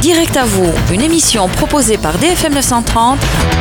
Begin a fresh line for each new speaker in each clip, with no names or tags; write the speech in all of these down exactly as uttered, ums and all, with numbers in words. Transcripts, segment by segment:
Direct à vous, une émission proposée par D F M neuf cent trente.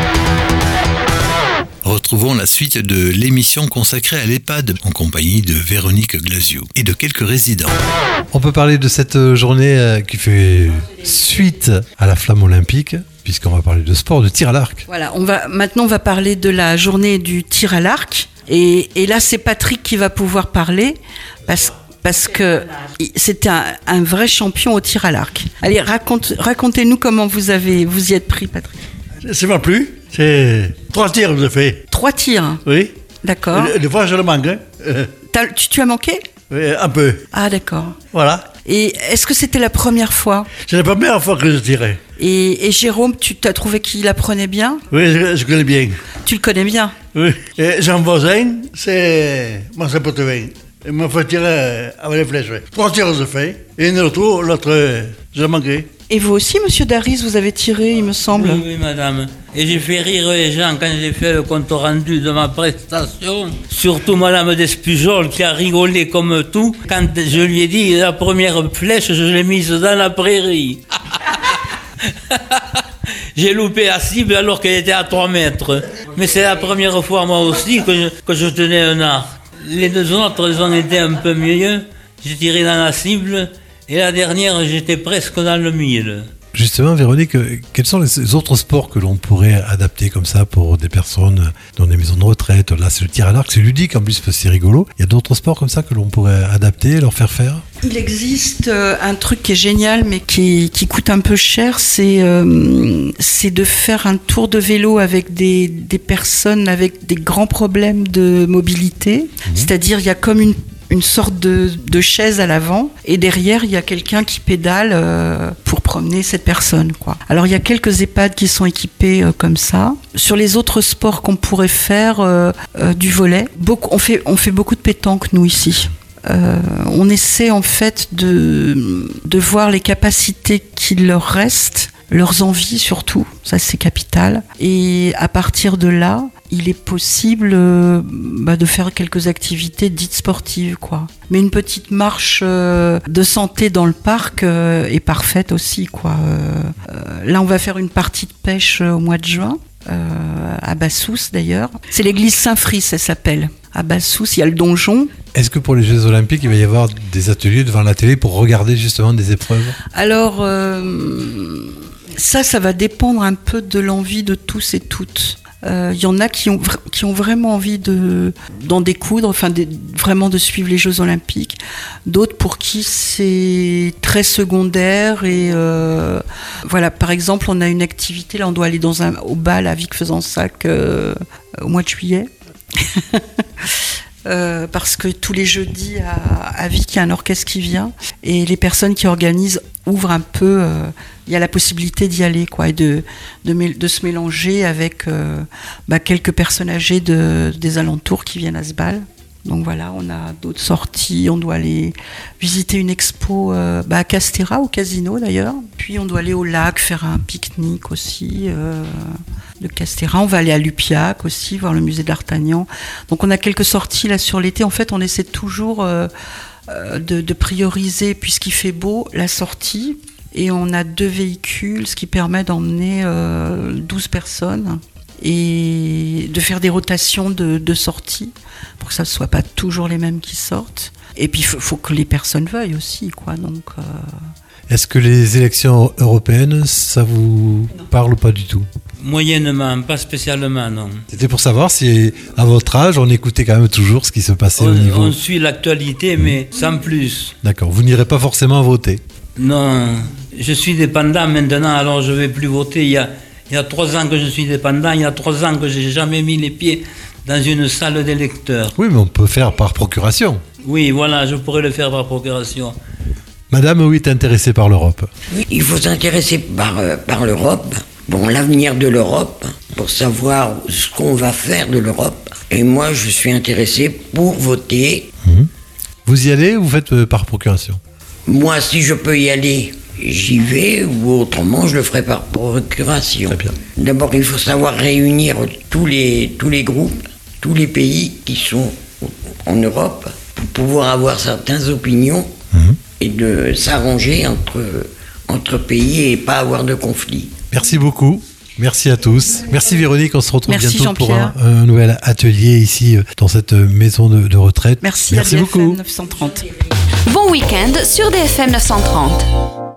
Retrouvons la suite de l'émission consacrée à l'EHPAD en compagnie de Véronique Glasiou et de quelques résidents.
On peut parler de cette journée qui fait suite à la flamme olympique, puisqu'on va parler de sport, de tir à l'arc.
Voilà, on va, maintenant on va parler de la journée du tir à l'arc. Et, et là, c'est Patrick qui va pouvoir parler parce, parce que c'était un, un vrai champion au tir à l'arc. Allez, raconte, racontez-nous comment vous, avez, vous y êtes pris, Patrick.
C'est pas plus. C'est trois tirs que j'ai fait.
Trois tirs.
Oui.
D'accord.
Des fois, je le manque. Hein.
T'as, tu, tu as manqué?
Oui, un peu.
Ah, d'accord.
Voilà.
Et est-ce que c'était la première fois?
C'est la première fois que je tirais.
Et, et Jérôme, tu t'as trouvé qu'il apprenait bien?
Oui, je, je connais bien.
Tu le connais bien?
Oui. Et Jean Voisin, c'est mon pote-vin. Il m'a fait tirer avec les flèches. Trois tirs, je fais. Et une autre, l'autre, je l'ai manqué.
Et vous aussi, monsieur Daris, vous avez tiré, il me semble.
Oui, oui, madame. Et j'ai fait rire les gens quand j'ai fait le compte rendu de ma prestation. Surtout madame Despujol qui a rigolé comme tout. Quand je lui ai dit la première flèche, je l'ai mise dans la prairie. J'ai loupé la cible alors qu'elle était à trois mètres. Mais c'est la première fois, moi aussi, que je, que je tenais un arc. Les deux autres, elles ont été un peu mieux. J'ai tiré dans la cible. Et la dernière, j'étais presque dans le mille.
Justement, Véronique, quels sont les autres sports que l'on pourrait adapter comme ça pour des personnes dans des maisons de retraite? Là, c'est le tir à l'arc, c'est ludique en plus, parce que c'est rigolo. Il y a d'autres sports comme ça que l'on pourrait adapter, leur faire faire?
Il existe euh, un truc qui est génial, mais qui, qui coûte un peu cher, c'est, euh, c'est de faire un tour de vélo avec des, des personnes avec des grands problèmes de mobilité. Mmh. C'est-à-dire, il y a comme une une sorte de, de chaise à l'avant et derrière il y a quelqu'un qui pédale euh, pour promener cette personne, quoi. Alors il y a quelques EHPAD qui sont équipés euh, comme ça. Sur les autres sports qu'on pourrait faire, euh, euh, du volley, beaucoup, on fait, on fait beaucoup de pétanque nous ici. Euh, on essaie en fait de, de voir les capacités qu'il leur reste, leurs envies surtout, ça c'est capital. Et à partir de là, il est possible euh, bah, de faire quelques activités dites sportives, quoi. Mais une petite marche euh, de santé dans le parc euh, est parfaite aussi, quoi. Euh, euh, là, on va faire une partie de pêche euh, au mois de juin, euh, à Bassous d'ailleurs. C'est l'église Saint-Fris, ça s'appelle. À Bassous, il y a le donjon.
Est-ce que pour les Jeux Olympiques, il va y avoir des ateliers devant la télé pour regarder justement des épreuves?
Alors, euh, ça, ça va dépendre un peu de l'envie de tous et toutes. Il euh, y en a qui ont, qui ont vraiment envie de, d'en découdre, enfin de, vraiment de suivre les Jeux Olympiques. D'autres pour qui c'est très secondaire. Et euh, voilà, par exemple, on a une activité, là on doit aller dans un, au bal à Vic-Fezensac euh, au mois de juillet. Euh, parce que tous les jeudis à, à Vic, il y a un orchestre qui vient et les personnes qui organisent ouvrent un peu, euh, il y a la possibilité d'y aller, quoi, et de, de, de se mélanger avec euh, bah, quelques personnes âgées de, des alentours qui viennent à ce bal. Donc voilà, on a d'autres sorties, on doit aller visiter une expo euh, bah, à Castéra, au casino d'ailleurs. Puis on doit aller au lac, faire un pique-nique aussi euh, de Castéra. On va aller à Lupiac aussi, voir le musée d'Artagnan. Donc on a quelques sorties là sur l'été. En fait, on essaie toujours euh, de, de prioriser, puisqu'il fait beau, la sortie. Et on a deux véhicules, ce qui permet d'emmener euh, douze personnes. Et de faire des rotations de, de sorties pour que ça ne soit pas toujours les mêmes qui sortent. Et puis il faut, faut que les personnes veuillent aussi, quoi. Donc, euh...
Est-ce que les élections européennes, ça vous non. parle ou pas du tout?
Moyennement, pas spécialement, non.
C'était pour savoir si, à votre âge, on écoutait quand même toujours ce qui se passait
on,
au niveau...
On suit l'actualité, mmh. mais sans plus.
D'accord, vous n'irez pas forcément voter?
Non, je suis dépendant maintenant, alors je ne vais plus voter. Il y a... Il y a trois ans que je suis dépendant, il y a trois ans que je n'ai jamais mis les pieds dans une salle d'électeurs.
Oui, mais on peut faire par procuration.
Oui, voilà, je pourrais le faire par procuration.
Madame, oui, est intéressée par l'Europe.
Oui, il faut s'intéresser par, euh, par l'Europe, bon, l'avenir de l'Europe, pour savoir ce qu'on va faire de l'Europe. Et moi, je suis intéressé pour voter.
Mmh. Vous y allez ou vous faites euh, par procuration?
Moi, si je peux y aller, j'y vais, ou autrement, je le ferai par procuration.
Très bien.
D'abord, il faut savoir réunir tous les, tous les groupes, tous les pays qui sont en Europe, pour pouvoir avoir certaines opinions mmh. et de s'arranger entre, entre pays et pas avoir de conflit.
Merci beaucoup. Merci à tous. Merci Véronique, on se retrouve
Merci
bientôt pour un,
Jean-Pierre.
un nouvel atelier ici dans cette maison de, de retraite.
Merci,
Merci
à
beaucoup.
D F M neuf cent trente.
Bon week-end sur D F M neuf cent trente.